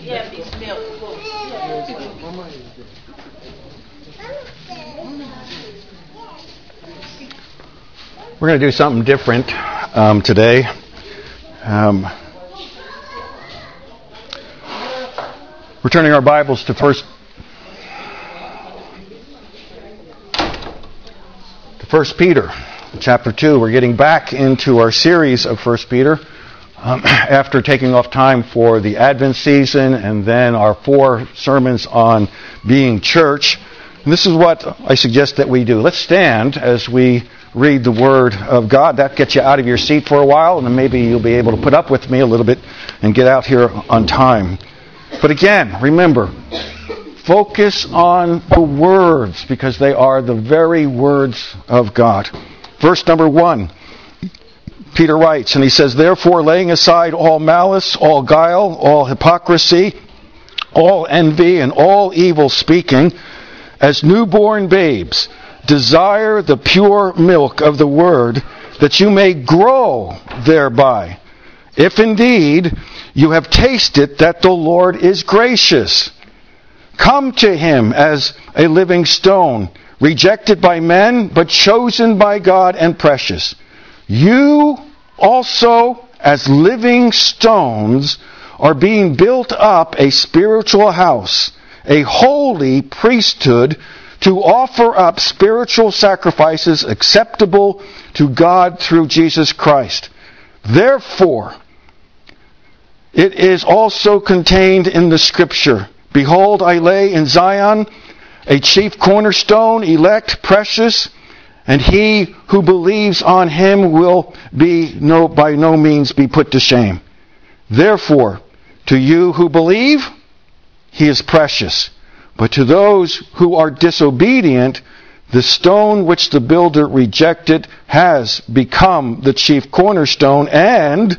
We're going to do something different today. We're turning our Bibles to First Peter, chapter 2. We're getting back into our series of First Peter after taking off time for the Advent season and then our 4 sermons on being church. And this is what I suggest that we do. Let's stand as we read the Word of God. That gets you out of your seat for a while, and then maybe you'll be able to put up with me a little bit and get out here on time. But again, remember, focus on the words, because they are the very words of God. Verse number 1, Peter writes, and he says, "Therefore, laying aside all malice, all guile, all hypocrisy, all envy, and all evil speaking, as newborn babes, desire the pure milk of the word, that you may grow thereby. If indeed you have tasted that the Lord is gracious. Come to him as a living stone, rejected by men, but chosen by God and precious. You also, as living stones, are being built up a spiritual house, a holy priesthood, to offer up spiritual sacrifices acceptable to God through Jesus Christ. Therefore, it is also contained in the Scripture, Behold, I lay in Zion a chief cornerstone, elect, precious, and he who believes on him will by no means be put to shame. Therefore, to you who believe, he is precious. But to those who are disobedient, the stone which the builder rejected has become the chief cornerstone, and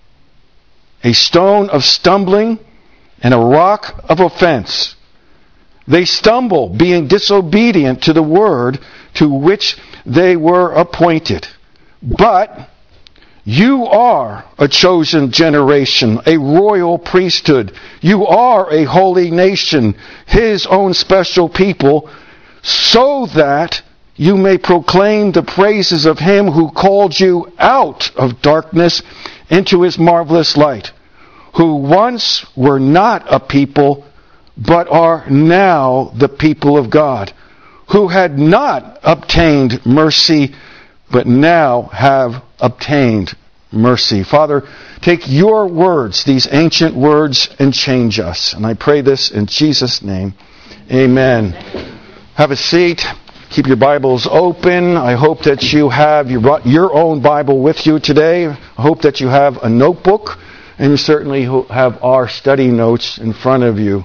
a stone of stumbling and a rock of offense. They stumble, being disobedient to the word to which they were appointed. But you are a chosen generation, a royal priesthood. You are a holy nation, his own special people, so that you may proclaim the praises of him who called you out of darkness into his marvelous light, who once were not a people, but are now the people of God, who had not obtained mercy, but now have obtained mercy. Father, take your words, these ancient words, and change us. And I pray this in Jesus' name. Amen. Have a seat. Keep your Bibles open. I hope that you have your own Bible with you today. I hope that you have a notebook, and you certainly have our study notes in front of you.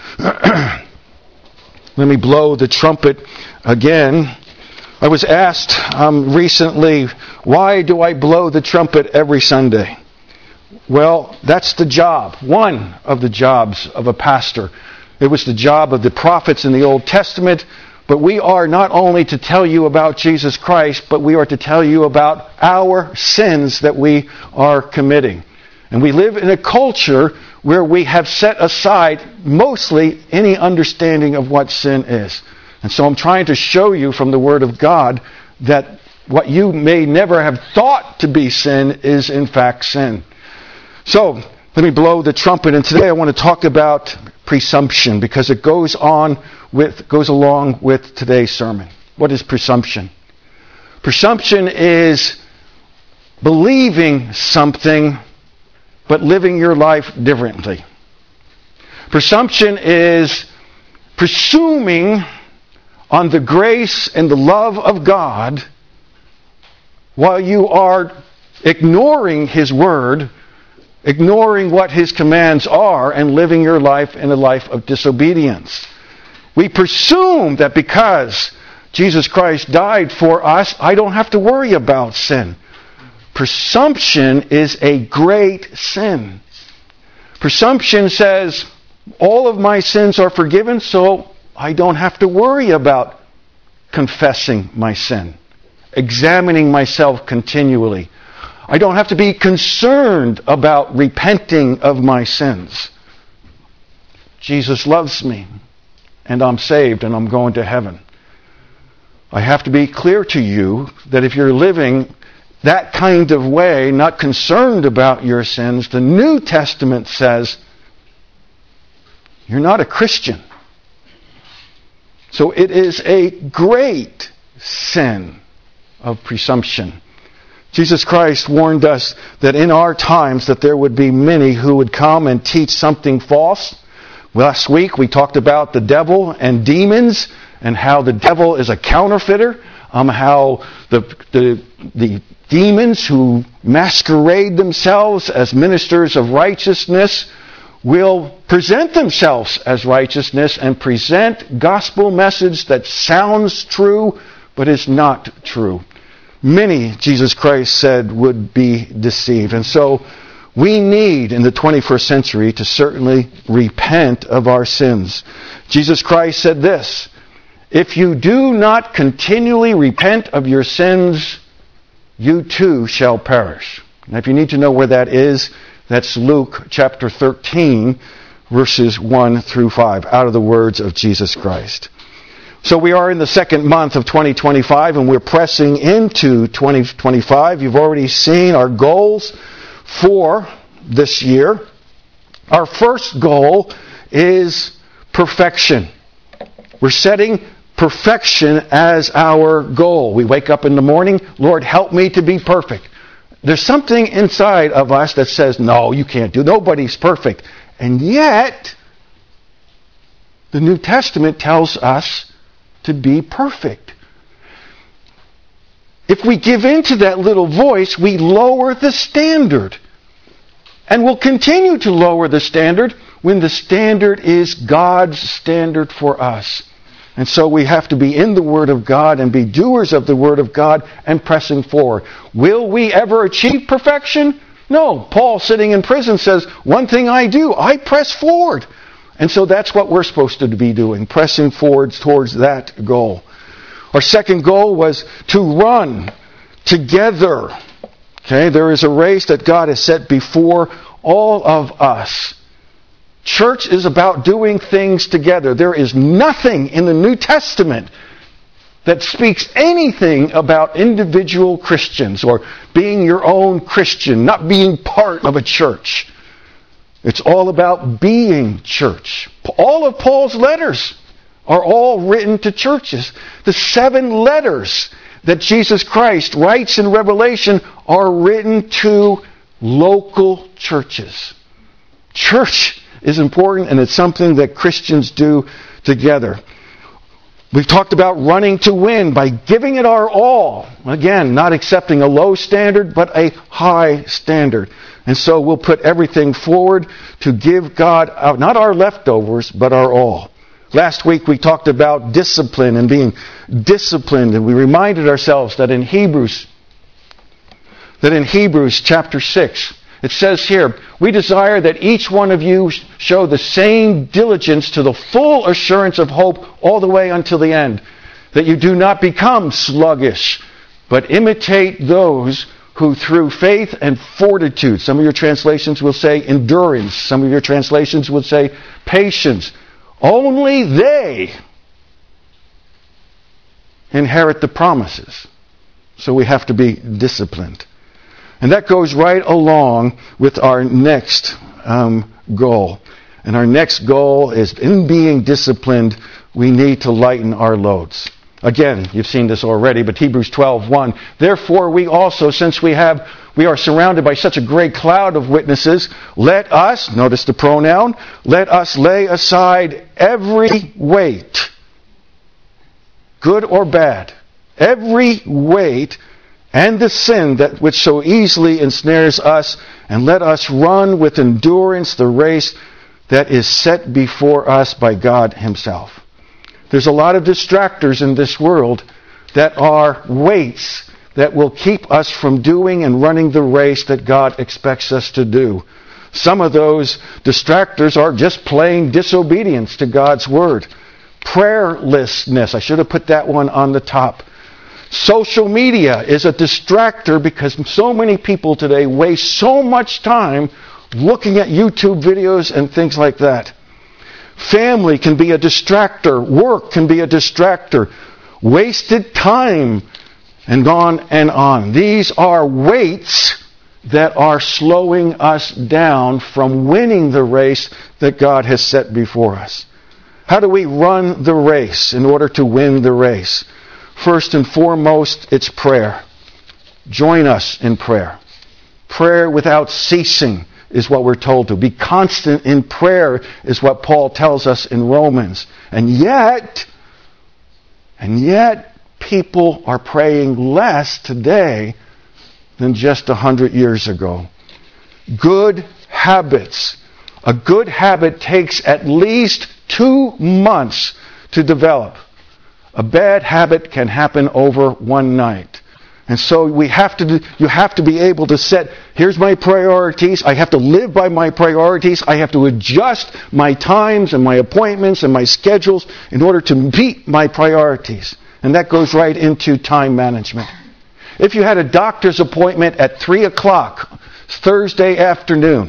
Let me blow the trumpet again. I was asked recently, why do I blow the trumpet every Sunday? Well, that's the job, one of the jobs of a pastor. It was the job of the prophets in the Old Testament, but we are not only to tell you about Jesus Christ, but we are to tell you about our sins that we are committing. And we live in a culture where we have set aside mostly any understanding of what sin is. And so I'm trying to show you from the Word of God that what you may never have thought to be sin is in fact sin. So let me blow the trumpet, and today I want to talk about presumption, because it goes along with today's sermon. What is presumption? Presumption is believing something but living your life differently. Presumption is presuming on the grace and the love of God while you are ignoring his word, ignoring what his commands are, and living your life in a life of disobedience. We presume that because Jesus Christ died for us, I don't have to worry about sin. Presumption is a great sin. Presumption says, all of my sins are forgiven, so I don't have to worry about confessing my sin, examining myself continually. I don't have to be concerned about repenting of my sins. Jesus loves me, and I'm saved, and I'm going to heaven. I have to be clear to you that if you're living that kind of way, not concerned about your sins, the New Testament says you're not a Christian. So it is a great sin of presumption. Jesus Christ warned us that in our times that there would be many who would come and teach something false. Last week we talked about the devil and demons and how the devil is a counterfeiter, how the demons who masquerade themselves as ministers of righteousness will present themselves as righteousness and present gospel message that sounds true but is not true. Many, Jesus Christ said, would be deceived. And so we need, in the 21st century, to certainly repent of our sins. Jesus Christ said this, "If you do not continually repent of your sins, you too shall perish." Now, if you need to know where that is, that's Luke chapter 13, verses 1 through 5, out of the words of Jesus Christ. So we are in the second month of 2025, and we're pressing into 2025. You've already seen our goals for this year. Our first goal is perfection. We're setting perfection as our goal. We wake up in the morning, Lord, help me to be perfect. There's something inside of us that says, no, you can't do. Nobody's perfect. And yet, the New Testament tells us to be perfect. If we give in to that little voice, we lower the standard. And we'll continue to lower the standard when the standard is God's standard for us. And so we have to be in the Word of God and be doers of the Word of God and pressing forward. Will we ever achieve perfection? No. Paul, sitting in prison, says, one thing I do, I press forward. And so that's what we're supposed to be doing, pressing forward towards that goal. Our second goal was to run together. Okay, there is a race that God has set before all of us. Church is about doing things together. There is nothing in the New Testament that speaks anything about individual Christians or being your own Christian, not being part of a church. It's all about being church. All of Paul's letters are all written to churches. The 7 letters that Jesus Christ writes in Revelation are written to local churches. Church is important, and it's something that Christians do together. We've talked about running to win by giving it our all. Again, not accepting a low standard, but a high standard. And so we'll put everything forward to give God, not our leftovers, but our all. Last week we talked about discipline and being disciplined, and we reminded ourselves that in Hebrews chapter 6, it says here, we desire that each one of you show the same diligence to the full assurance of hope all the way until the end, that you do not become sluggish, but imitate those who through faith and fortitude, some of your translations will say endurance, some of your translations will say patience, only they inherit the promises. So we have to be disciplined. And that goes right along with our next goal. And our next goal is, in being disciplined, we need to lighten our loads. Again, you've seen this already, but Hebrews 12:1. Therefore we also, since we are surrounded by such a great cloud of witnesses, let us, notice the pronoun, let us lay aside every weight, good or bad, every weight, and the sin that which so easily ensnares us, and let us run with endurance the race that is set before us by God Himself. There's a lot of distractors in this world that are weights that will keep us from doing and running the race that God expects us to do. Some of those distractors are just plain disobedience to God's Word. Prayerlessness, I should have put that one on the top. Social media is a distractor because so many people today waste so much time looking at YouTube videos and things like that. Family can be a distractor. Work can be a distractor. Wasted time, and on and on. These are weights that are slowing us down from winning the race that God has set before us. How do we run the race in order to win the race? First and foremost, it's prayer. Join us in prayer. Prayer without ceasing is what we're told to. Be constant in prayer is what Paul tells us in Romans. And yet, people are praying less today than just 100 years ago. Good habits. A good habit takes at least 2 months to develop. A bad habit can happen over one night. And so you have to be able to set, here's my priorities. I have to live by my priorities. I have to adjust my times and my appointments and my schedules in order to meet my priorities. And that goes right into time management. If you had a doctor's appointment at 3 o'clock Thursday afternoon,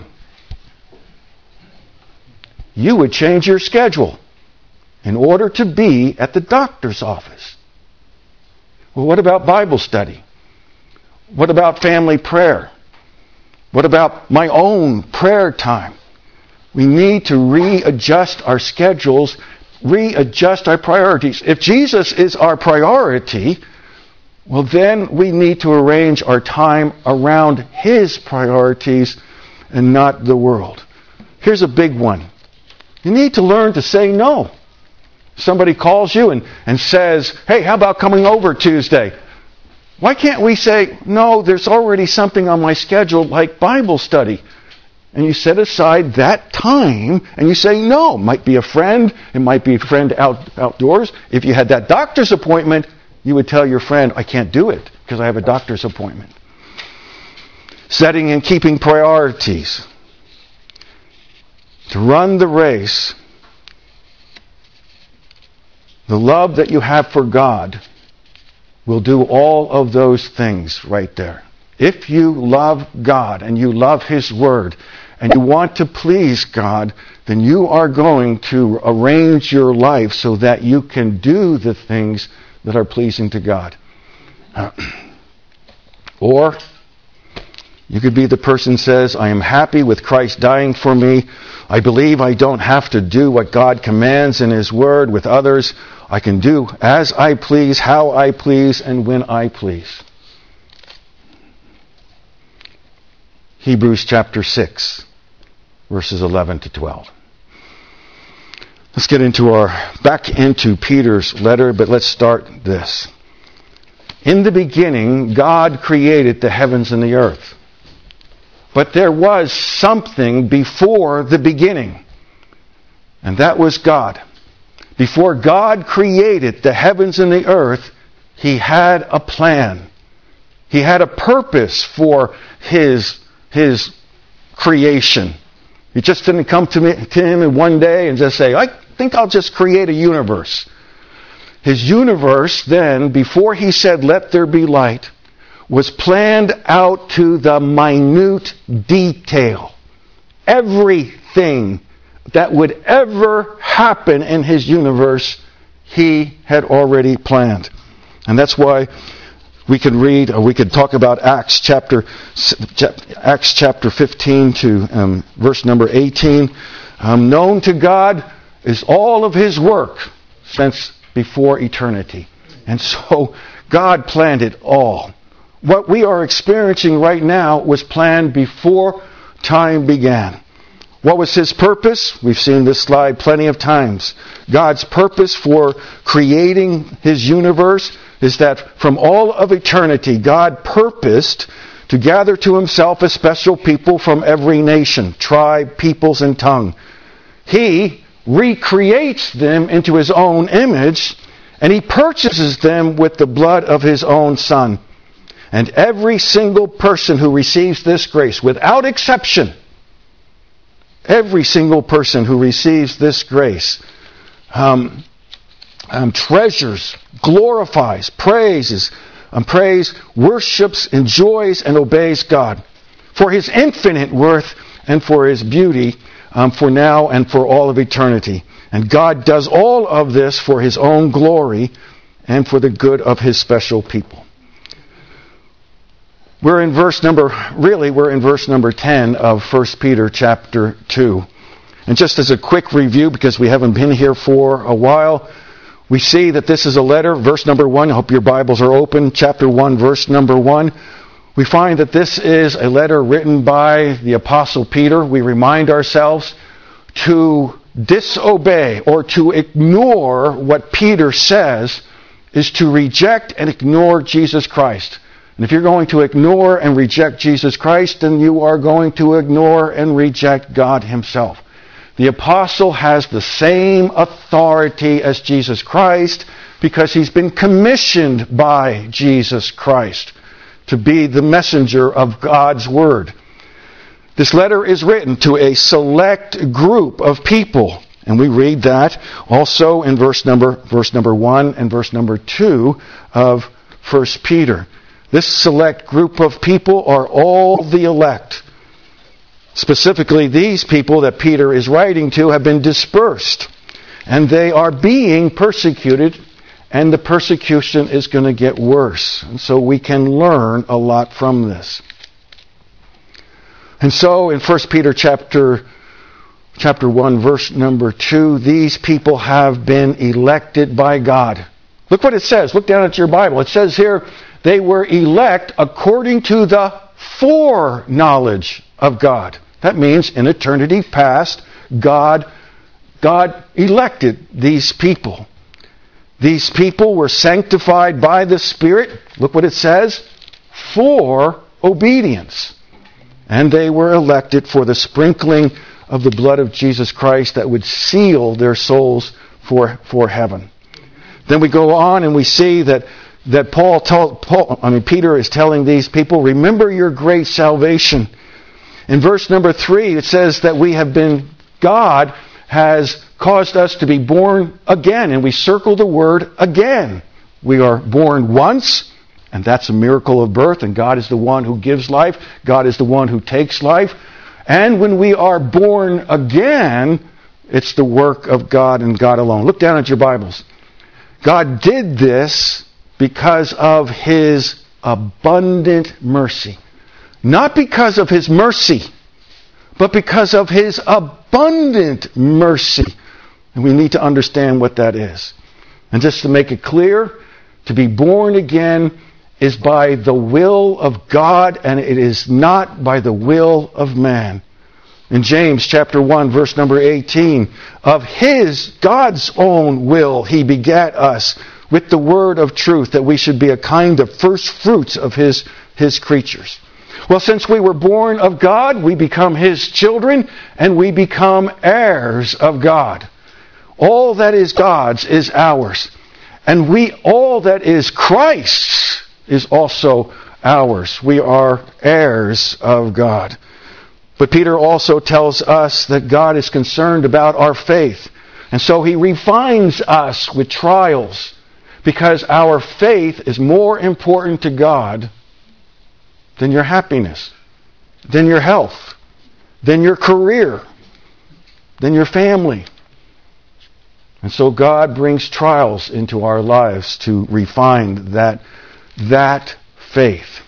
you would change your schedule in order to be at the doctor's office. Well, what about Bible study? What about family prayer? What about my own prayer time? We need to readjust our schedules, readjust our priorities. If Jesus is our priority, well, then we need to arrange our time around His priorities and not the world. Here's a big one. You need to learn to say no. Somebody calls you and says, hey, how about coming over Tuesday? Why can't we say, no, there's already something on my schedule like Bible study. And you set aside that time and you say no. It might be a friend. It might be a friend outdoors. If you had that doctor's appointment, you would tell your friend, I can't do it because I have a doctor's appointment. Setting and keeping priorities. To run the race, the love that you have for God will do all of those things right there. If you love God and you love His Word and you want to please God, then you are going to arrange your life so that you can do the things that are pleasing to God. Or you could be the person who says, I am happy with Christ dying for me. I believe I don't have to do what God commands in His Word with others. I can do as I please, how I please, and when I please. Hebrews chapter 6, verses 11 to 12. Let's get back into Peter's letter, but let's start this. In the beginning, God created the heavens and the earth. But there was something before the beginning, and that was God. Before God created the heavens and the earth, He had a plan. He had a purpose for His creation. It just didn't come to Him in one day and just say, I think I'll just create a universe. His universe then, before He said, let there be light, was planned out to the minute detail. Everything that would ever happen in His universe, He had already planned. And that's why we can read, or we could talk about Acts chapter 15 to verse number 18. Known to God is all of His work since before eternity. And so God planned it all. What we are experiencing right now was planned before time began. What was His purpose? We've seen this slide plenty of times. God's purpose for creating His universe is that from all of eternity, God purposed to gather to Himself a special people from every nation, tribe, peoples, and tongue. He recreates them into His own image, and He purchases them with the blood of His own Son. And every single person who receives this grace, without exception, every single person who receives this grace treasures, glorifies, praises, worships, enjoys, and obeys God for His infinite worth and for His beauty for now and for all of eternity. And God does all of this for his own glory and for the good of his special people. We're in verse number 10 of 1 Peter chapter 2. And just as a quick review, because we haven't been here for a while, we see that this is a letter, verse number 1. I hope your Bibles are open. Chapter 1, verse number 1. We find that this is a letter written by the Apostle Peter. We remind ourselves to disobey or to ignore what Peter says is to reject and ignore Jesus Christ. And if you're going to ignore and reject Jesus Christ, then you are going to ignore and reject God himself. The apostle has the same authority as Jesus Christ because he's been commissioned by Jesus Christ to be the messenger of God's word. This letter is written to a select group of people, and we read that also in verse number 1 and verse number 2 of 1 Peter. This select group of people are all the elect. Specifically, these people that Peter is writing to have been dispersed, and they are being persecuted, and the persecution is going to get worse. And so we can learn a lot from this. And so in 1 Peter chapter 1, verse number 2, these people have been elected by God. Look what it says. Look down at your Bible. It says here, they were elect according to the foreknowledge of God. That means in eternity past, God elected these people. These people were sanctified by the Spirit. Look what it says. For obedience. And they were elected for the sprinkling of the blood of Jesus Christ that would seal their souls for heaven. Then we go on and we see that Peter is telling these people, remember your great salvation. In verse number 3, it says that God has caused us to be born again. And we circle the word again. We are born once, and that's a miracle of birth, and God is the one who gives life. God is the one who takes life. And when we are born again, it's the work of God and God alone. Look down at your Bibles. God did this because of his abundant mercy. Not because of his mercy, but because of his abundant mercy. And we need to understand what that is. And just to make it clear, to be born again is by the will of God, and it is not by the will of man. In James chapter 1, verse number 18, of God's own will, he begat us with the word of truth, that we should be a kind of first fruits of his creatures. Well, since we were born of God, we become his children, and we become heirs of God. All that is God's is ours. And all that is Christ's is also ours. We are heirs of God. But Peter also tells us that God is concerned about our faith. And so he refines us with trials, because our faith is more important to God than your happiness, than your health, than your career, than your family. And so God brings trials into our lives to refine that faith.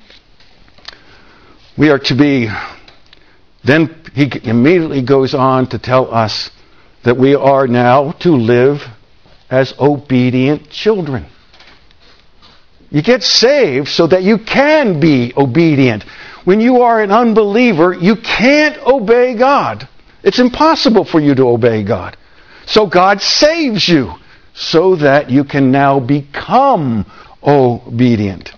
We are to be, then he immediately goes on to tell us that we are now to live as obedient children. You get saved so that you can be obedient. When you are an unbeliever, you can't obey God. It's impossible for you to obey God. So God saves you so that you can now become obedient.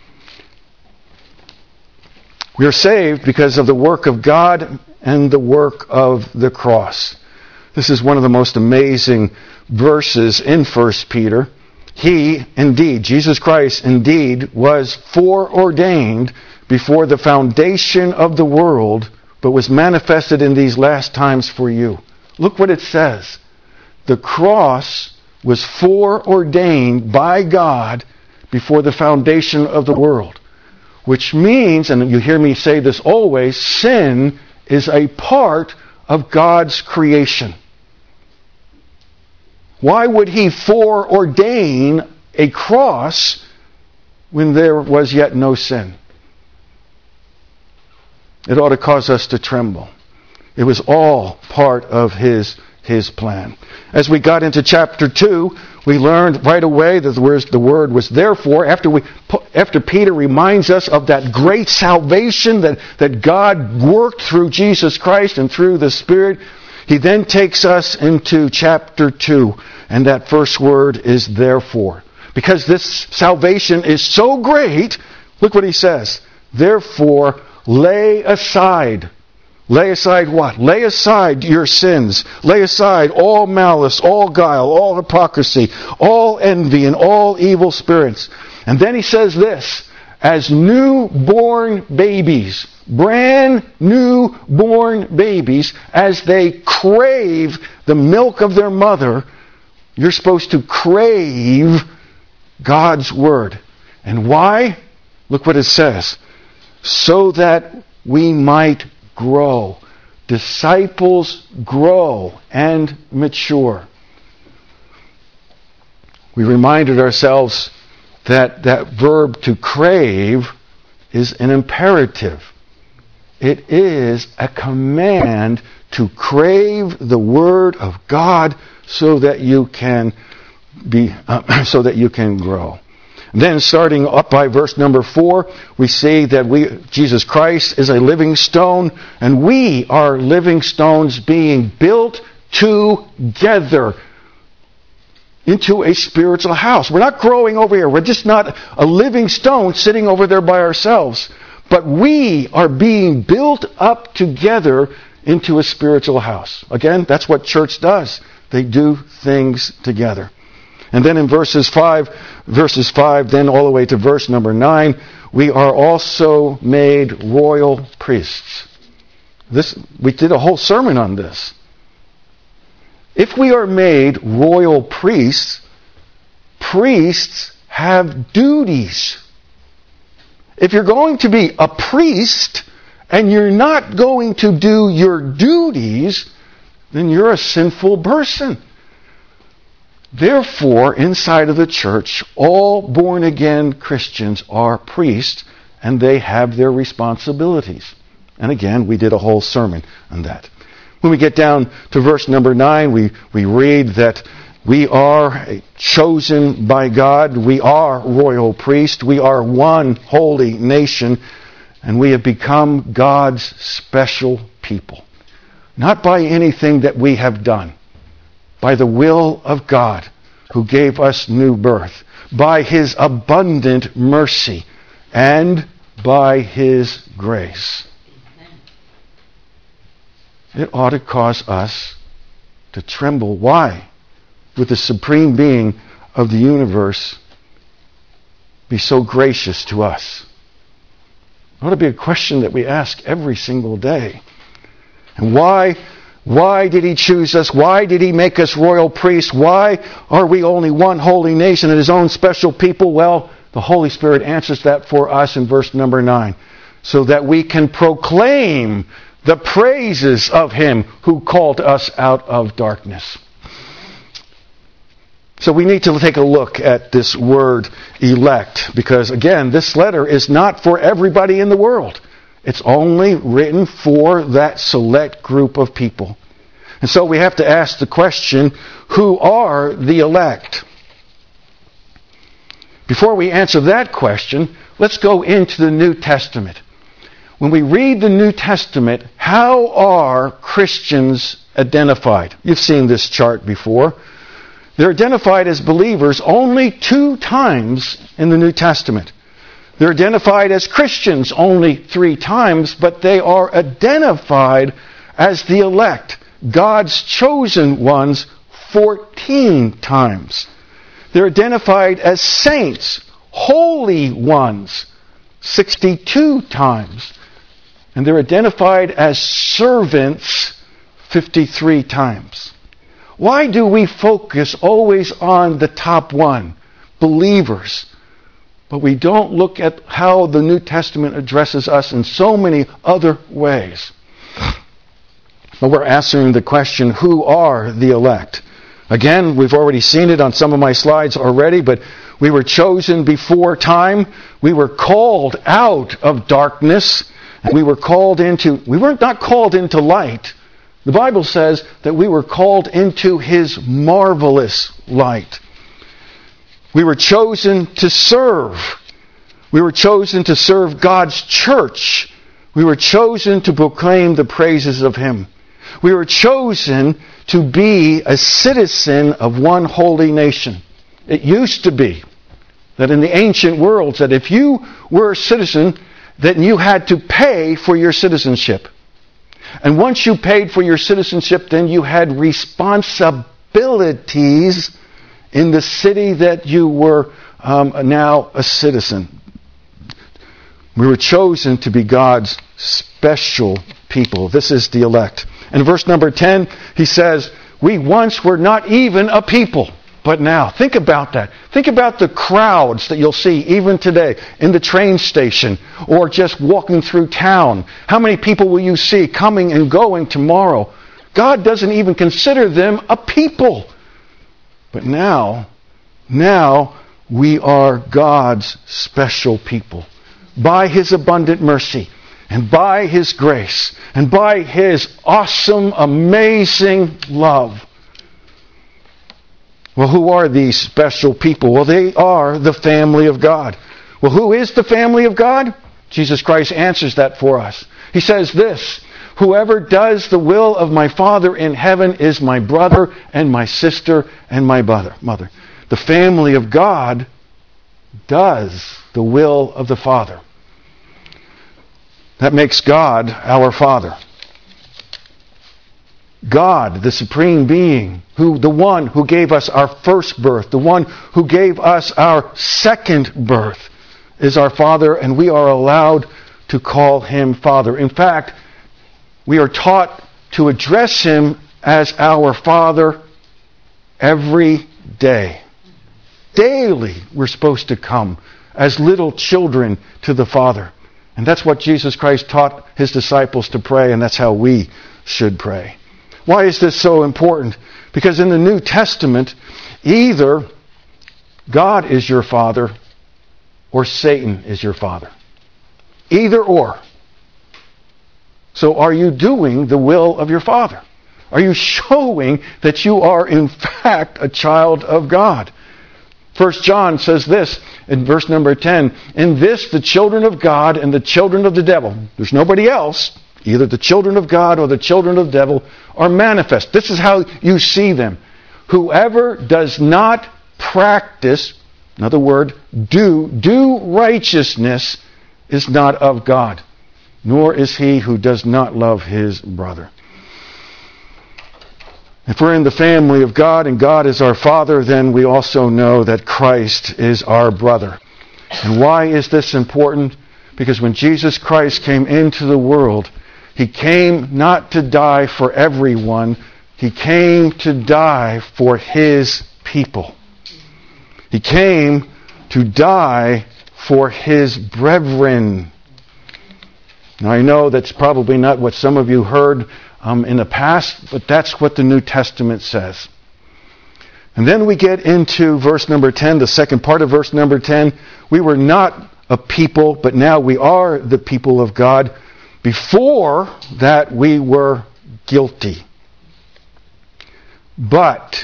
We are saved because of the work of God and the work of the cross. This is one of the most amazing verses in 1 Peter. He, indeed, Jesus Christ, indeed, was foreordained before the foundation of the world, but was manifested in these last times for you. Look what it says. The cross was foreordained by God before the foundation of the world. Which means, and you hear me say this always, sin is a part of God's creation. Why would he foreordain a cross when there was yet no sin? It ought to cause us to tremble. It was all part of his plan. As we got into chapter 2, we learned right away that the word was therefore. After Peter reminds us of that great salvation that God worked through Jesus Christ and through the Spirit, he then takes us into chapter 2, and that first word is therefore. Because this salvation is so great, look what he says. Therefore, lay aside. Lay aside what? Lay aside your sins. Lay aside all malice, all guile, all hypocrisy, all envy, and all evil spirits. And then he says this, as newborn babies, brand new born babies, as they crave the milk of their mother, you're supposed to crave God's word. And why? Look what it says. So that we might grow. Disciples grow and mature. We reminded ourselves that that verb to crave is an imperative. It is a command to crave the Word of God so that you can grow. Then starting up by verse number 4, we see that Jesus Christ is a living stone, and we are living stones being built together into a spiritual house. We're not growing over here. We're just not a living stone sitting over there by ourselves. But we are being built up together into a spiritual house. Again, that's what church does. They do things together. And then in verses 5, then all the way to verse number 9, we are also made royal priests. We did a whole sermon on this. If we are made royal priests, priests have duties. If you're going to be a priest and you're not going to do your duties, then you're a sinful person. Therefore, inside of the church, all born-again Christians are priests, and they have their responsibilities. And again, we did a whole sermon on that. When we get down to verse number 9, we read that we are chosen by God, we are royal priests, we are one holy nation, and we have become God's special people. Not by anything that we have done, by the will of God, who gave us new birth, by his abundant mercy, and by his grace. It ought to cause us to tremble. Why would the supreme being of the universe be so gracious to us? It ought to be a question that we ask every single day. And why did he choose us? Why did he make us royal priests? Why are we only one holy nation and his own special people? Well, the Holy Spirit answers that for us in verse number 9. So that we can proclaim the praises of him who called us out of darkness. So we need to take a look at this word elect. Because again, this letter is not for everybody in the world. It's only written for that select group of people. And so we have to ask the question, who are the elect? Before we answer that question, let's go into the New Testament. When we read the New Testament, how are Christians identified? You've seen this chart before. They're identified as believers only 2 times in the New Testament. They're identified as Christians only 3 times, but they are identified as the elect, God's chosen ones, 14 times. They're identified as saints, holy ones, 62 times. And they're identified as servants 53 times. Why do we focus always on the top one, believers? But we don't look at how the New Testament addresses us in so many other ways. But we're answering the question, who are the elect? Again, we've already seen it on some of my slides already, but we were chosen before time. We were called out of darkness. We were not called into light. The Bible says that we were called into His marvelous light. We were chosen to serve. We were chosen to serve God's church. We were chosen to proclaim the praises of Him. We were chosen to be a citizen of one holy nation. It used to be that in the ancient world, that if you were a citizen, then you had to pay for your citizenship. And once you paid for your citizenship, then you had responsibilities in the city that you were now a citizen. We were chosen to be God's special people. This is the elect. In verse number 10, he says, we once were not even a people, but now. Think about that. Think about the crowds that you'll see even today in the train station or just walking through town. How many people will you see coming and going tomorrow? God doesn't even consider them a people. But now we are God's special people. By His abundant mercy, and by His grace, and by His awesome, amazing love. Well, who are these special people? Well, they are the family of God. Well, who is the family of God? Jesus Christ answers that for us. He says this, whoever does the will of my Father in heaven is my brother and my sister and my mother. The family of God does the will of the Father. That makes God our Father. God, the supreme being, the one who gave us our first birth, the one who gave us our second birth, is our Father, and we are allowed to call Him Father. In fact, we are taught to address Him as our Father every day. Daily, we're supposed to come as little children to the Father. And that's what Jesus Christ taught His disciples to pray, and that's how we should pray. Why is this so important? Because in the New Testament, either God is your Father or Satan is your father. Either or. So are you doing the will of your Father? Are you showing that you are in fact a child of God? 1 John says this in verse number 10, in this the children of God and the children of the devil, there's nobody else, either the children of God or the children of the devil, are manifest. This is how you see them. Whoever does not practice, another word, do righteousness is not of God, nor is he who does not love his brother. If we're in the family of God and God is our Father, then we also know that Christ is our brother. And why is this important? Because when Jesus Christ came into the world, He came not to die for everyone. He came to die for His people. He came to die for His brethren. Now I know that's probably not what some of you heard in the past, but that's what the New Testament says. And then we get into verse number 10, the second part of verse number 10. We were not a people, but now we are the people of God. Before that we were guilty. But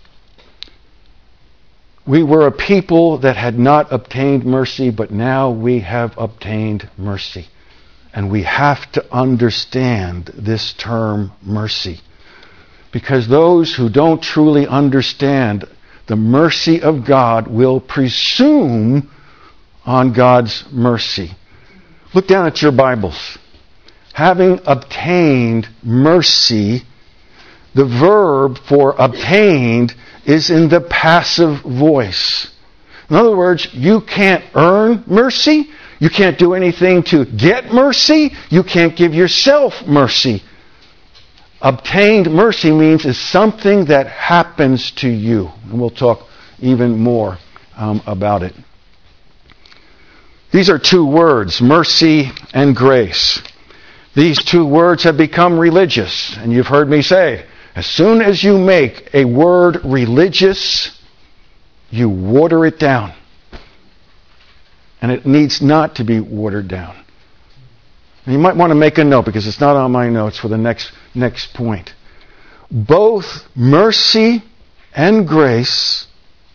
we were a people that had not obtained mercy, but now we have obtained mercy. And we have to understand this term mercy. Because those who don't truly understand the mercy of God will presume on God's mercy. Look down at your Bibles. Having obtained mercy, the verb for obtained is in the passive voice. In other words, you can't earn mercy. You can't do anything to get mercy. You can't give yourself mercy. Obtained mercy means it's something that happens to you. And we'll talk even more about it. These are two words, mercy and grace. These two words have become religious. And you've heard me say, As soon as you make a word religious, you water it down. And it needs not to be watered down. And you might want to make a note because it's not on my notes for the next point. Both mercy and grace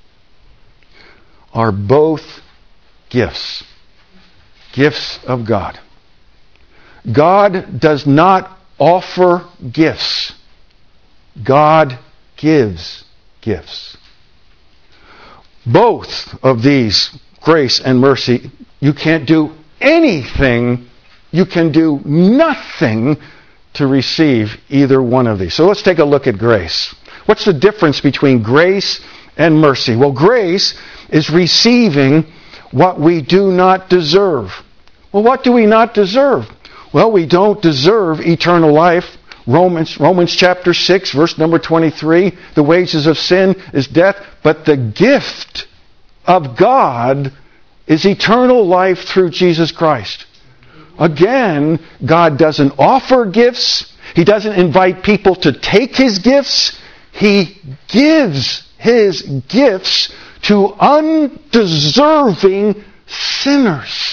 are both gifts. Gifts of God. God does not offer gifts. God gives gifts. Both of these, grace and mercy, you can't do anything, you can do nothing to receive either one of these. So let's take a look at grace. What's the difference between grace and mercy? Well, grace is receiving what we do not deserve. Well, what do we not deserve? Well, we don't deserve eternal life. Romans chapter 6, verse number 23, the wages of sin is death, but the gift of God is eternal life through Jesus Christ. Again, God doesn't offer gifts. He doesn't invite people to take His gifts. He gives His gifts to undeserving sinners.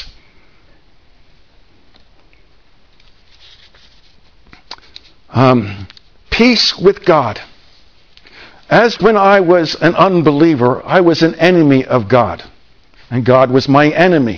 Peace with God. As when I was an unbeliever, I was an enemy of God, and God was my enemy.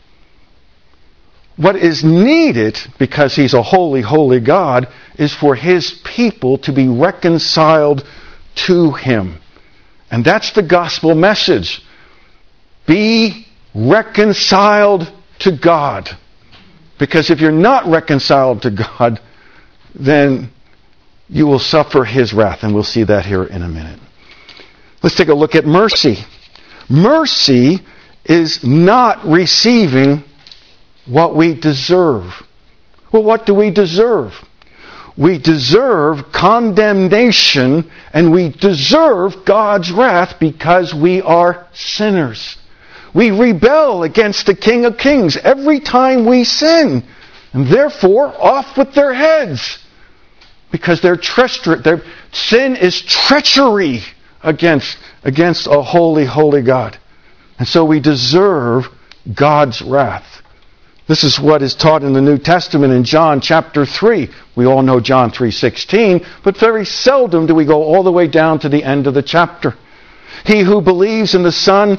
What is needed, because He's a holy, holy God, is for His people to be reconciled to Him. And that's the gospel message. Be reconciled to God. Because if you're not reconciled to God, then you will suffer His wrath. And we'll see that here in a minute. Let's take a look at mercy. Mercy is not receiving what we deserve. Well, what do we deserve? We deserve condemnation, and we deserve God's wrath because we are sinners. We rebel against the King of Kings every time we sin. And therefore, off with their heads. Because their sin is treachery against a holy, holy God. And so we deserve God's wrath. This is what is taught in the New Testament in John chapter 3. We all know John 3:16, but very seldom do we go all the way down to the end of the chapter. He who believes in the Son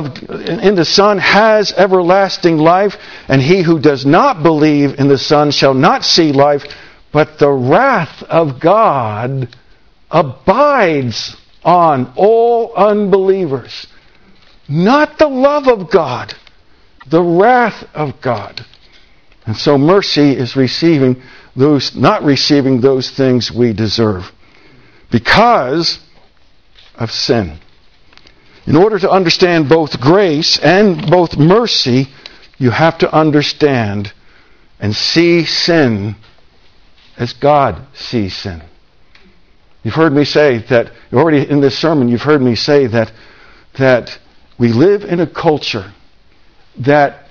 has everlasting life, and he who does not believe in the Son shall not see life, but the wrath of God abides on all unbelievers. Not the love of God, the wrath of God. And so mercy is not receiving those things we deserve because of sin. In order to understand both grace and both mercy, you have to understand and see sin as God sees sin. You've heard me say that, already in this sermon, you've heard me say that we live in a culture that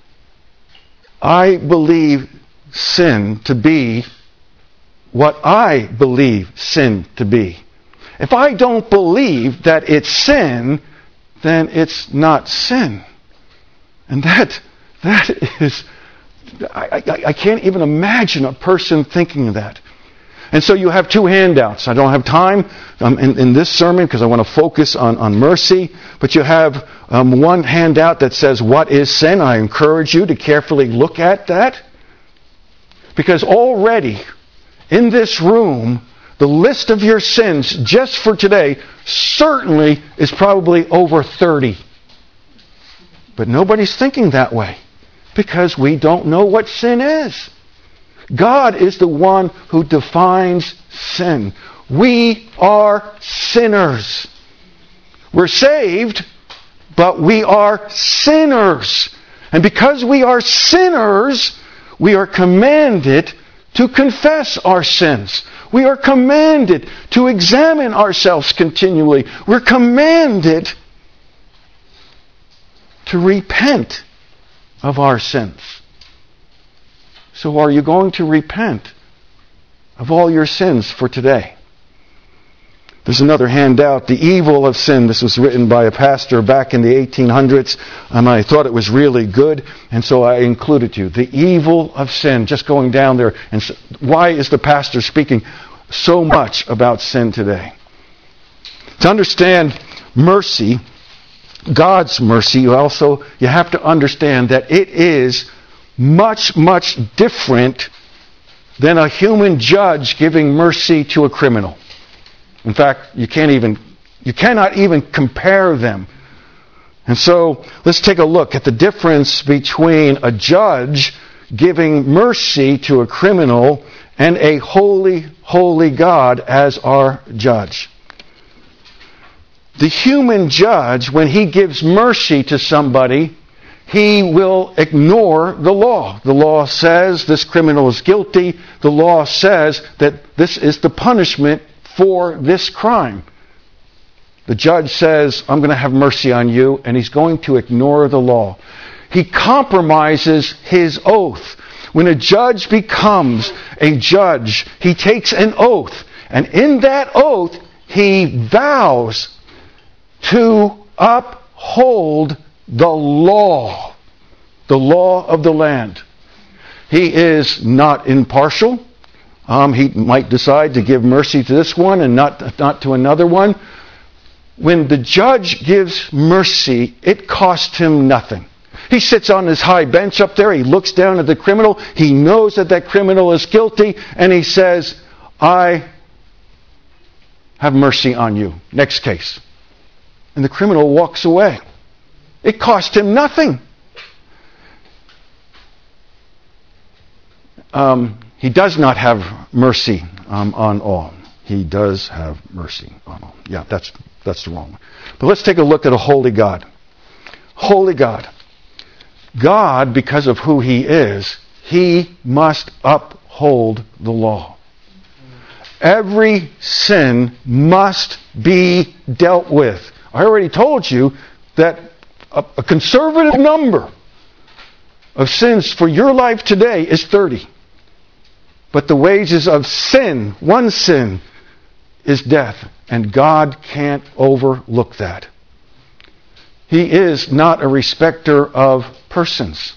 I believe sin to be what I believe sin to be. If I don't believe that it's sin, then it's not sin. And that is, I can't even imagine a person thinking that. And so you have two handouts. I don't have time in this sermon because I want to focus on mercy. But you have one handout that says, what is sin? I encourage you to carefully look at that. Because already in this room, the list of your sins just for today certainly is probably over 30. But nobody's thinking that way because we don't know what sin is. God is the one who defines sin. We are sinners. We're saved, but we are sinners. And because we are sinners, we are commanded to confess our sins. We are commanded to examine ourselves continually. We're commanded to repent of our sins. So are you going to repent of all your sins for today? There's another handout, The Evil of Sin. This was written by a pastor back in the 1800s, and I thought it was really good, and so I included you. The Evil of Sin, just going down there. And why is the pastor speaking so much about sin today? To understand mercy, God's mercy, you have to understand that it is much, much different than a human judge giving mercy to a criminal. In fact, you cannot even compare them. And so, let's take a look at the difference between a judge giving mercy to a criminal and a holy, holy God as our judge. The human judge, when he gives mercy to somebody, he will ignore the law. The law says this criminal is guilty. The law says that this is the punishment for this crime. The judge says, I'm going to have mercy on you, and he's going to ignore the law. He compromises his oath. When a judge becomes a judge, he takes an oath, and in that oath, he vows to uphold the law of the land. He is not impartial. He might decide to give mercy to this one and not to another one. When the judge gives mercy, it costs him nothing. He sits on his high bench up there. He looks down at the criminal. He knows that criminal is guilty. And he says, I have mercy on you. Next case. And the criminal walks away. It cost him nothing. He does not have mercy on all. He does have mercy on all. Yeah, that's the wrong one. But let's take a look at a holy God. Holy God. God, because of who he is, he must uphold the law. Every sin must be dealt with. I already told you that a conservative number of sins for your life today is 30. But the wages of sin, one sin, is death. And God can't overlook that. He is not a respecter of persons.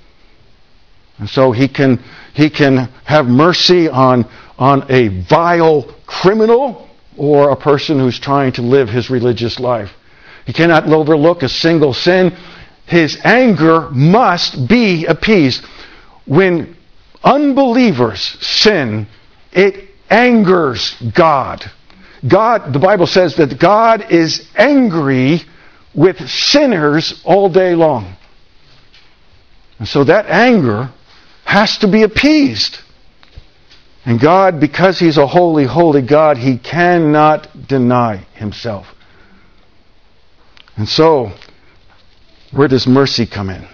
And so he can have mercy on a vile criminal or a person who's trying to live his religious life. He cannot overlook a single sin. His anger must be appeased. When unbelievers sin, it angers God. The Bible says that God is angry with sinners all day long. And so that anger has to be appeased. And God, because he's a holy, holy God, he cannot deny himself. And so, where does mercy come in?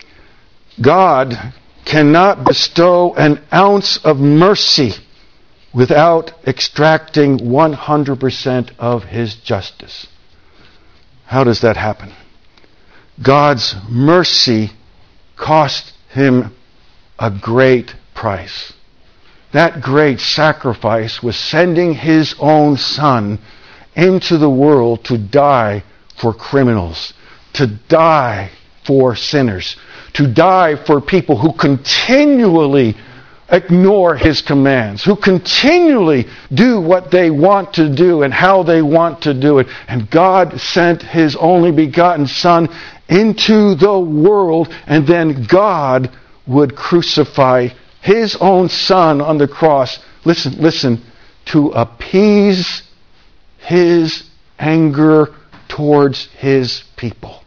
God cannot bestow an ounce of mercy without extracting 100% of his justice. How does that happen? God's mercy cost him a great price. That great sacrifice was sending his own son into the world to die for criminals, to die for sinners, to die for people who continually ignore his commands, who continually do what they want to do and how they want to do it. And God sent his only begotten Son into the world, and then God would crucify his own Son on the cross. Listen, to appease his anger towards his people.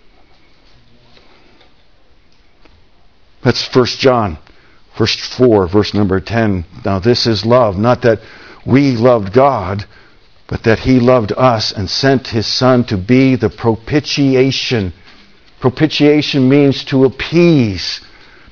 That's 1 John. Verse 4, verse number 10. Now this is love, not that we loved God, but that he loved us and sent his Son to be the propitiation. Propitiation means to appease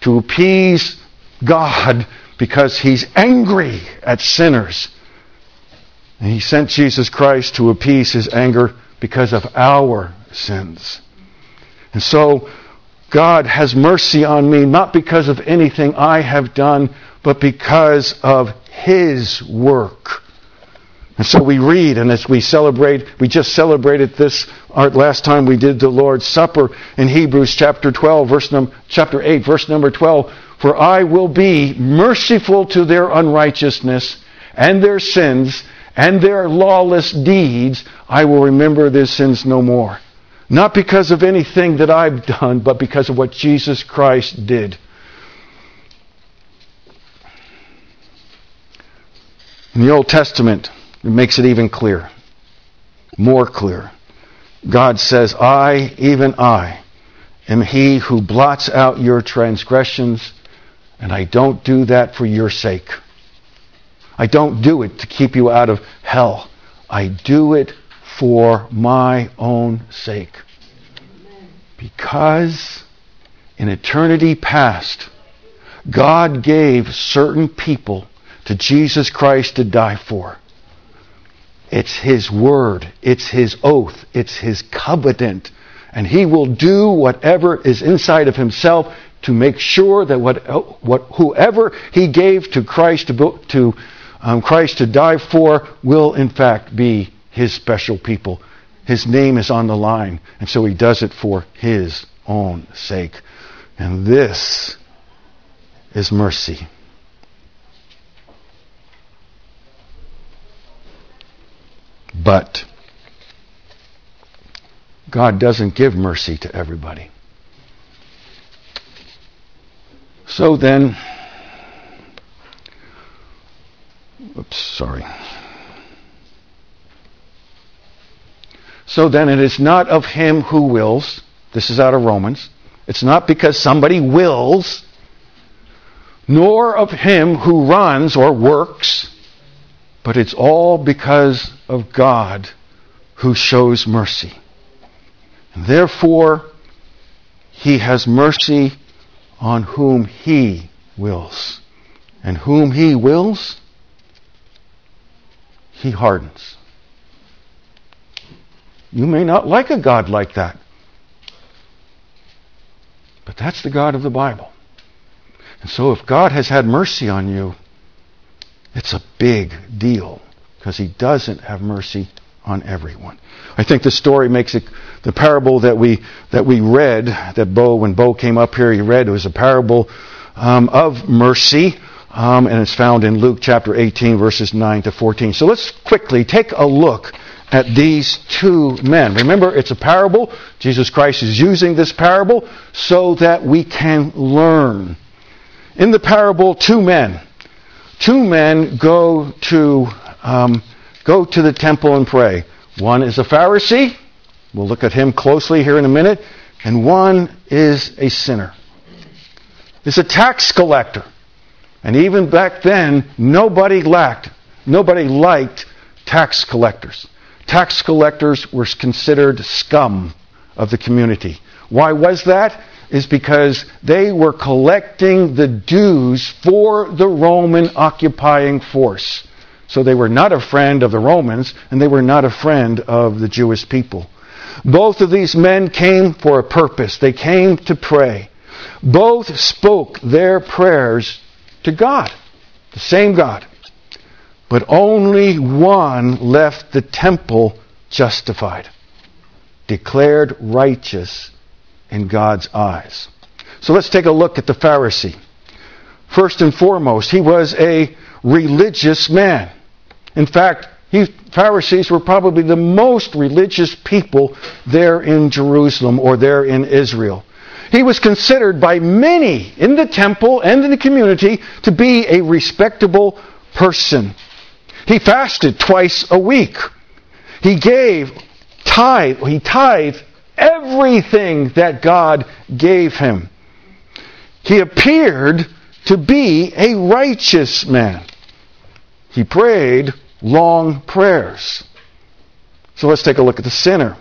God because he's angry at sinners. And he sent Jesus Christ to appease his anger because of our sins. And so, God has mercy on me, not because of anything I have done, but because of his work. And so we read, and as we celebrate, we just celebrated this last time we did the Lord's Supper in Hebrews chapter 8, verse number 12. For I will be merciful to their unrighteousness and their sins and their lawless deeds. I will remember their sins no more. Not because of anything that I've done, but because of what Jesus Christ did. In the Old Testament, it makes it even clearer, more clear. God says, I, even I, am he who blots out your transgressions, and I don't do that for your sake. I don't do it to keep you out of hell. I do it for my own sake. Because in eternity past, God gave certain people to Jesus Christ to die for. It's His word, it's His oath, it's His covenant. And He will do whatever is inside of Himself to make sure that whoever He gave to Christ Christ to die for will in fact be His special people. His name is on the line, and so He does it for His own sake. And this is mercy. But God doesn't give mercy to everybody. So then, So then it is not of him who wills. This is out of Romans. It's not because somebody wills, nor of him who runs or works, but it's all because of God who shows mercy. And therefore, He has mercy on whom He wills. And whom He wills, He hardens. You may not like a God like that, but that's the God of the Bible. And so if God has had mercy on you, it's a big deal, because He doesn't have mercy on everyone. I think the story makes it, the parable that we read, when Bo came up here, he read, it was a parable of mercy, and it's found in Luke chapter 18, verses 9 to 14. So let's quickly take a look at these two men. Remember, it's a parable. Jesus Christ is using this parable so that we can learn. In the parable, two men go to the temple and pray. One is a Pharisee. We'll look at him closely here in a minute. And one is a sinner. Is a tax collector. And even back then, nobody liked tax collectors. Tax collectors were considered scum of the community. Why was that? Is because they were collecting the dues for the Roman occupying force. So they were not a friend of the Romans, and they were not a friend of the Jewish people. Both of these men came for a purpose. They came to pray. Both spoke their prayers to God, the same God. But only one left the temple justified, declared righteous in God's eyes. So let's take a look at the Pharisee. First and foremost, he was a religious man. In fact, Pharisees were probably the most religious people there in Jerusalem or there in Israel. He was considered by many in the temple and in the community to be a respectable person. He fasted twice a week. He tithed everything that God gave him. He appeared to be a righteous man. He prayed long prayers. So let's take a look at the sinner.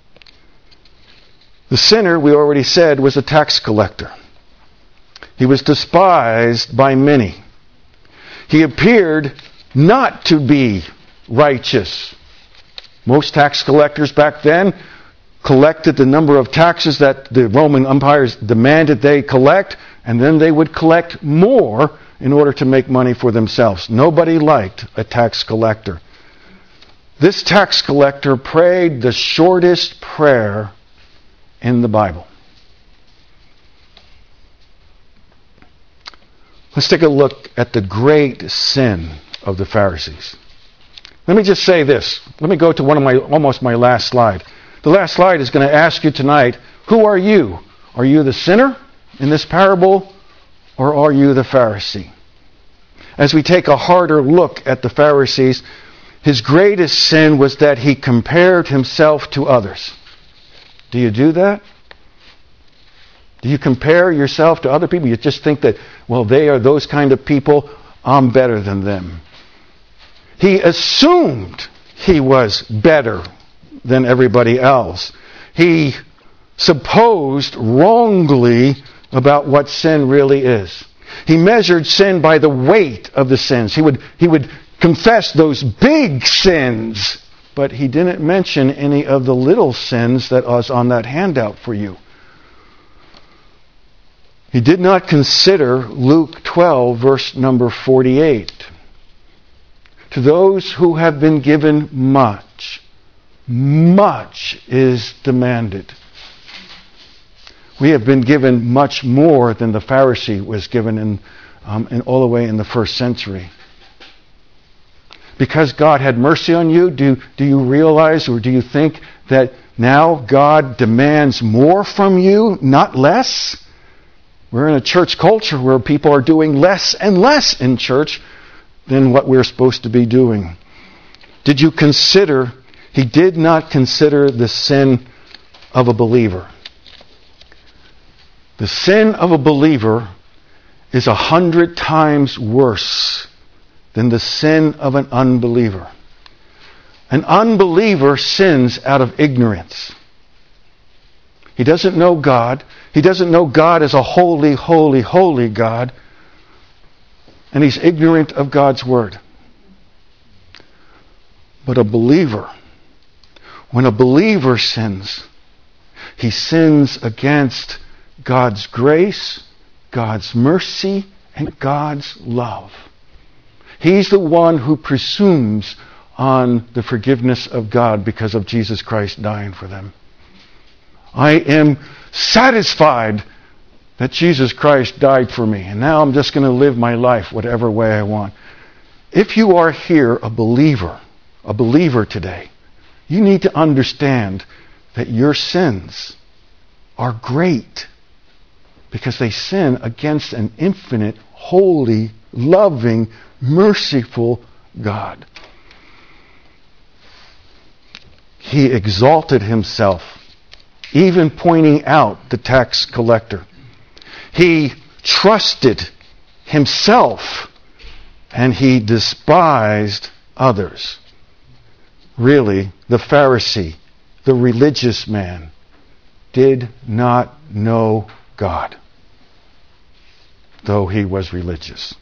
The sinner, we already said, was a tax collector. He was despised by many. He appeared not to be righteous. Most tax collectors back then collected the number of taxes that the Roman empires demanded they collect, and then they would collect more in order to make money for themselves. Nobody liked a tax collector. This tax collector prayed the shortest prayer in the Bible. Let's take a look at the great sin of the Pharisees. Let me just say this. Let me go to almost my last slide. The last slide is going to ask you tonight, who are you? Are you the sinner in this parable, or are you the Pharisee? As we take a harder look at the Pharisees, his greatest sin was that he compared himself to others. Do you do that? Do you compare yourself to other people? You just think that, well, they are those kind of people, I'm better than them. He assumed he was better than everybody else. He supposed wrongly about what sin really is. He measured sin by the weight of the sins. He would confess those big sins, but he didn't mention any of the little sins that was on that handout for you. He did not consider Luke 12, verse number 48. To those who have been given much, much is demanded. We have been given much more than the Pharisee was given in all the way in the first century. Because God had mercy on you, do you realize or do you think that now God demands more from you, not less? We're in a church culture where people are doing less and less in church than what we're supposed to be doing. Did you consider, he did not consider the sin of a believer. The sin of a believer is 100 times worse than the sin of an unbeliever. An unbeliever sins out of ignorance. He doesn't know God. He doesn't know God as a holy, holy, holy God. And he's ignorant of God's word. But a believer, when a believer sins, he sins against God's grace, God's mercy, and God's love. He's the one who presumes on the forgiveness of God because of Jesus Christ dying for them. I am satisfied that Jesus Christ died for me, and now I'm just going to live my life whatever way I want. If you are here a believer today, you need to understand that your sins are great because they sin against an infinite, holy, loving, merciful God. He exalted himself, even pointing out the tax collector. He trusted himself and he despised others. Really, the Pharisee, the religious man, did not know God, though he was religious.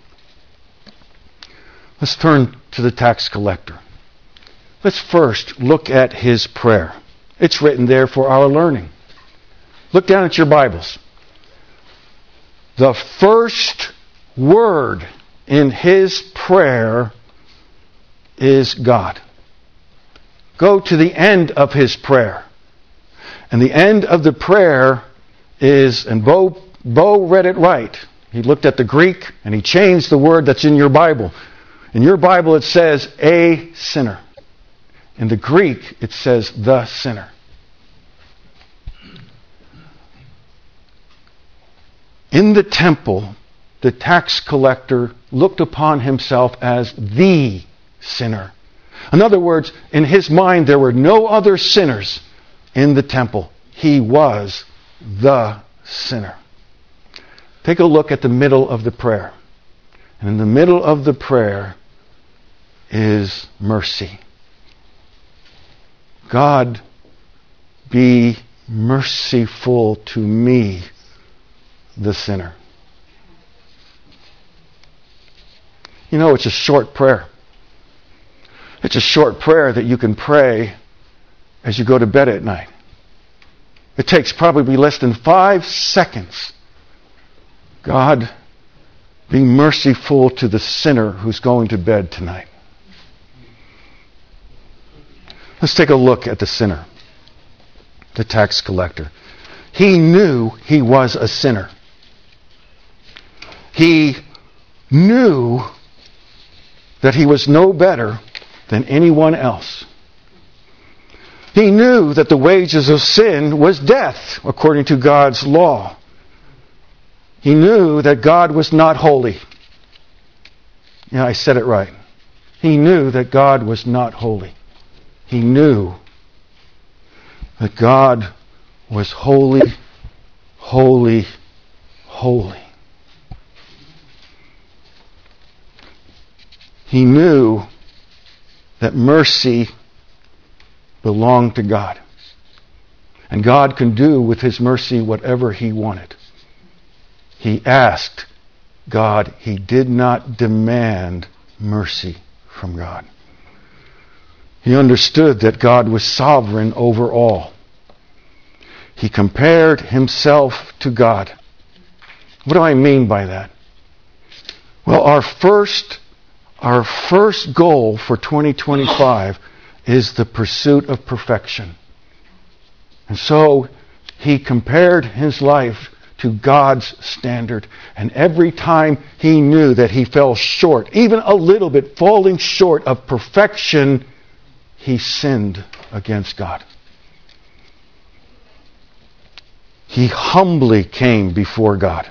Let's turn to the tax collector. Let's first look at his prayer. It's written there for our learning. Look down at your Bibles. The first word in his prayer is God. Go to the end of his prayer. And the end of the prayer is, and Bo read it right. He looked at the Greek and he changed the word that's in your Bible. In your Bible it says a sinner. In the Greek it says the sinner. In the temple, the tax collector looked upon himself as the sinner. In other words, in his mind, there were no other sinners in the temple. He was the sinner. Take a look at the middle of the prayer. And in the middle of the prayer is mercy. God, be merciful to me, the sinner. You know, it's a short prayer. It's a short prayer that you can pray as you go to bed at night. It takes probably less than 5 seconds. God, be merciful to the sinner who's going to bed tonight. Let's take a look at the sinner, the tax collector. He knew he was a sinner. He knew that he was no better than anyone else. He knew that the wages of sin was death, according to God's law. He knew that God was not holy. Yeah, I said it right. He knew that God was not holy. He knew that God was holy, holy, holy. He knew that mercy belonged to God. And God can do with his mercy whatever he wanted. He asked God. He did not demand mercy from God. He understood that God was sovereign over all. He compared himself to God. What do I mean by that? Well, our first goal for 2025 is the pursuit of perfection. And so he compared his life to God's standard. And every time he knew that he fell short, even a little bit falling short of perfection, he sinned against God. He humbly came before God.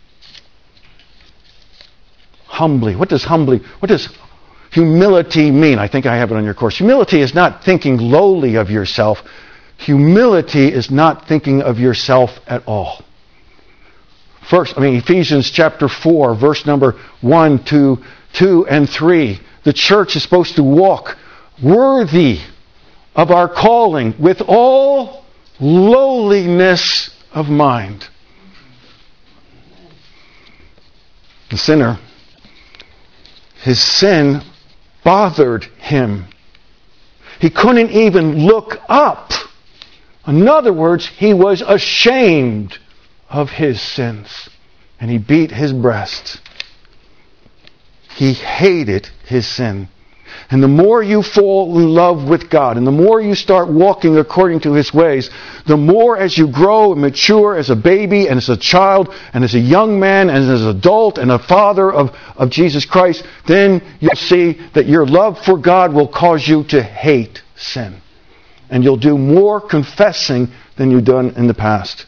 Humbly. What does humility mean? I think I have it on your course. Humility is not thinking lowly of yourself. Humility is not thinking of yourself at all. Ephesians chapter 4, verse number 1, 2, 2, and 3. The church is supposed to walk worthy of our calling with all lowliness of mind. The sinner, his sin bothered him. He couldn't even look up. In other words, he was ashamed of his sins. And he beat his breast. He hated his sin. And the more you fall in love with God, and the more you start walking according to his ways, the more as you grow and mature as a baby and as a child and as a young man and as an adult and a father of Jesus Christ, then you'll see that your love for God will cause you to hate sin. And you'll do more confessing than you've done in the past.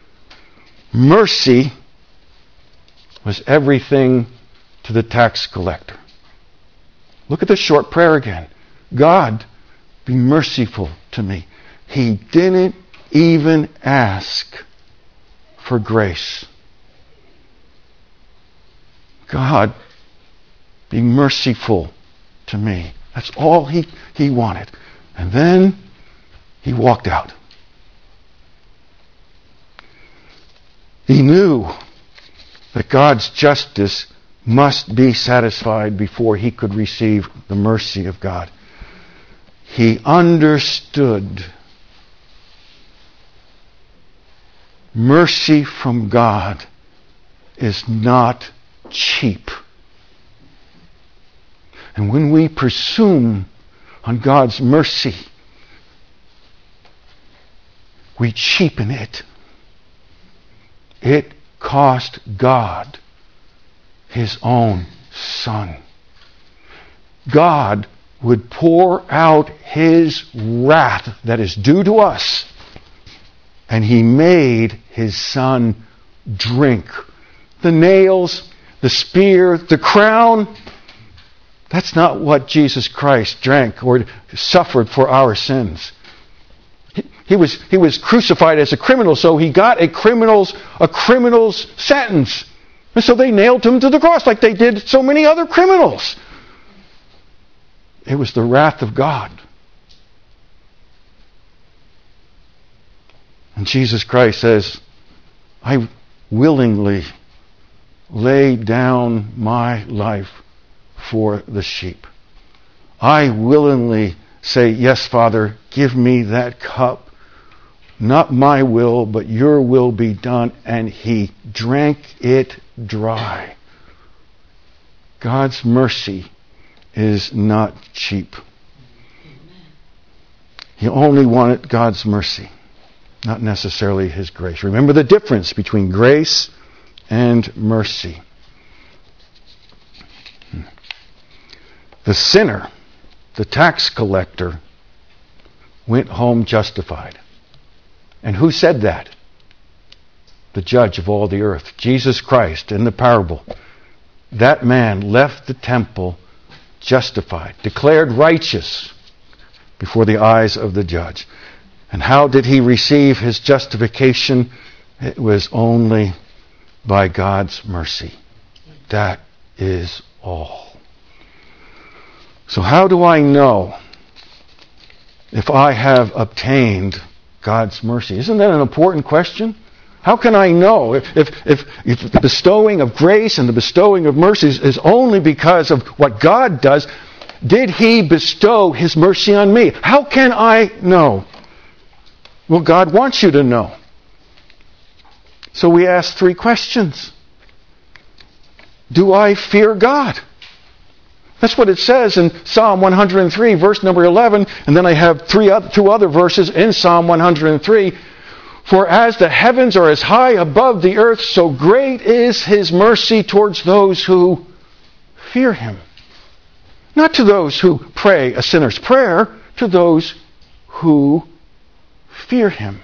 Mercy was everything to the tax collector. Look at the short prayer again. God, be merciful to me. He didn't even ask for grace. God, be merciful to me. That's all he wanted. And then he walked out. He knew that God's justice must be satisfied before he could receive the mercy of God. He understood mercy from God is not cheap. And when we presume on God's mercy, we cheapen it. It cost God his own Son. God would pour out his wrath that is due to us, and he made his Son drink the nails, the spear, the crown. That's not what Jesus Christ drank or suffered for our sins. He was crucified as a criminal, so he got a criminal's sentence. And so they nailed him to the cross like they did so many other criminals. It was the wrath of God. And Jesus Christ says, I willingly lay down my life for the sheep. I willingly say, yes, Father, give me that cup. Not my will, but your will be done. And he drank it dry. God's mercy is not cheap. He only wanted God's mercy, not necessarily his grace. Remember the difference between grace and mercy. The sinner, the tax collector, went home justified. And who said that? The judge of all the earth, Jesus Christ, in the parable. That man left the temple justified, declared righteous before the eyes of the judge. And how did he receive his justification? It was only by God's mercy. That is all. So how do I know if I have obtained God's mercy? Isn't that an important question? How can I know if the bestowing of grace and the bestowing of mercy is only because of what God does? Did he bestow his mercy on me? How can I know? Well, God wants you to know. So we ask 3 questions. Do I fear God? That's what it says in Psalm 103, verse number 11. And then I have 2 other verses in Psalm 103. For as the heavens are as high above the earth, so great is his mercy towards those who fear him. Not to those who pray a sinner's prayer, to those who fear him.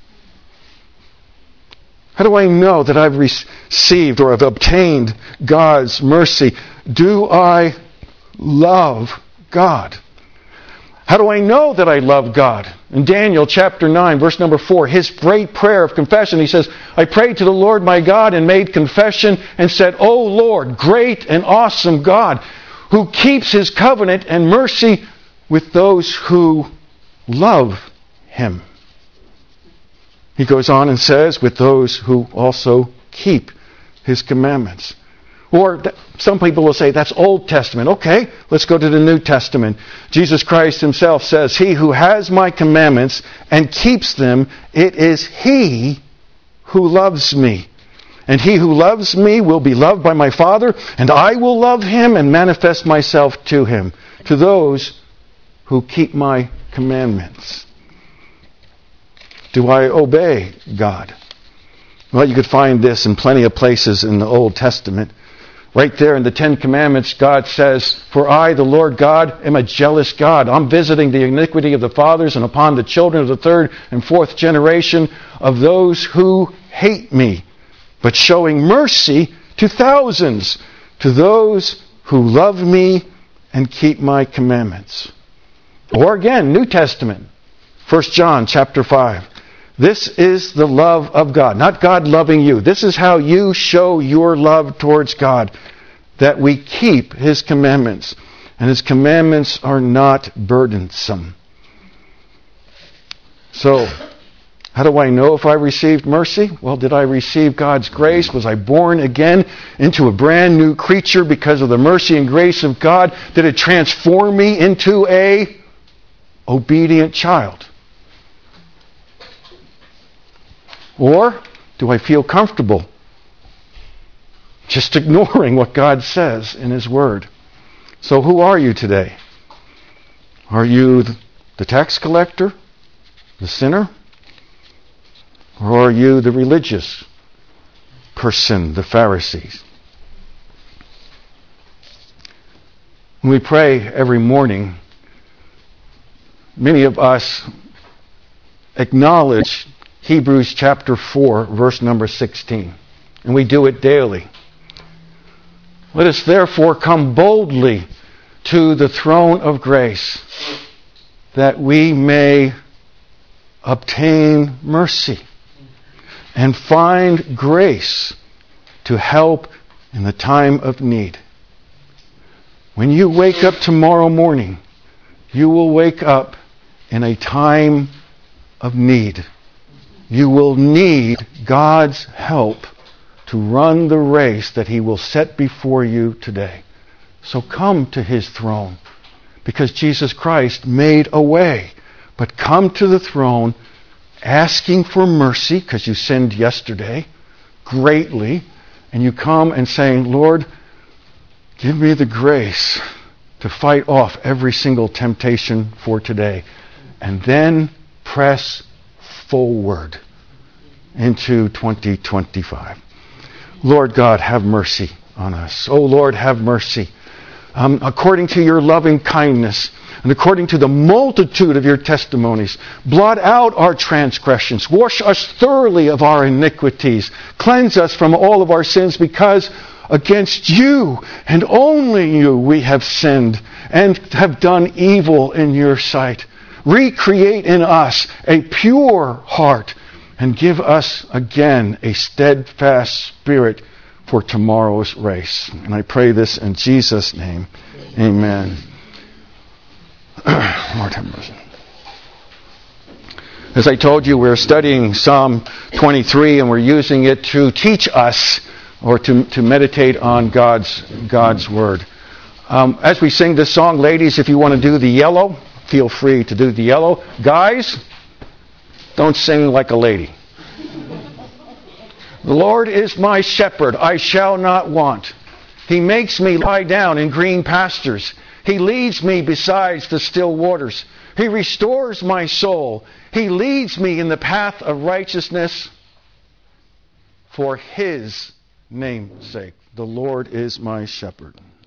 How do I know that I've received or have obtained God's mercy? Do I love God? How do I know that I love God? In Daniel chapter 9, verse number 4, his great prayer of confession, he says, I prayed to the Lord my God and made confession and said, O Lord, great and awesome God, who keeps his covenant and mercy with those who love him. He goes on and says, with those who also keep his commandments. Or some people will say, that's Old Testament. Okay, let's go to the New Testament. Jesus Christ himself says, he who has my commandments and keeps them, it is he who loves me. And he who loves me will be loved by my Father, and I will love him and manifest myself to him, to those who keep my commandments. Do I obey God? Well, you could find this in plenty of places in the Old Testament. Right there in the 10 Commandments, God says, for I, the Lord God, am a jealous God. I'm visiting the iniquity of the fathers and upon the children of the 3rd and 4th generation of those who hate me, but showing mercy to thousands, to those who love me and keep my commandments. Or again, New Testament, 1 John chapter 5. This is the love of God, not God loving you. This is how you show your love towards God, that we keep his commandments. And his commandments are not burdensome. So, how do I know if I received mercy? Well, did I receive God's grace? Was I born again into a brand new creature because of the mercy and grace of God? Did it transform me into a obedient child? Or do I feel comfortable just ignoring what God says in his word? So who are you today? Are you the tax collector, the sinner? Or are you the religious person, the Pharisees? When we pray every morning, many of us acknowledge Hebrews chapter 4, verse number 16. And we do it daily. Let us therefore come boldly to the throne of grace, that we may obtain mercy and find grace to help in the time of need. When you wake up tomorrow morning, you will wake up in a time of need. You will need God's help to run the race that he will set before you today. So come to his throne, because Jesus Christ made a way. But come to the throne asking for mercy, because you sinned yesterday greatly, and you come and saying, Lord, give me the grace to fight off every single temptation for today. and then press forward into 2025. Lord God, have mercy on us. Oh Lord, have mercy. According to your loving kindness and according to the multitude of your testimonies, blot out our transgressions. Wash us thoroughly of our iniquities. Cleanse us from all of our sins, because against you and only you we have sinned and have done evil in your sight. Recreate in us a pure heart and give us again a steadfast spirit for tomorrow's race. And I pray this in Jesus' name. Amen. Lord have mercy. As I told you, we're studying Psalm 23, and we're using it to teach us, or to meditate on God's Word. As we sing this song, ladies, if you want to do the yellow, feel free to do the yellow. Guys, don't sing like a lady. The Lord is my shepherd, I shall not want. He makes me lie down in green pastures. He leads me beside the still waters. He restores my soul. He leads me in the path of righteousness for His name's sake. The Lord is my shepherd.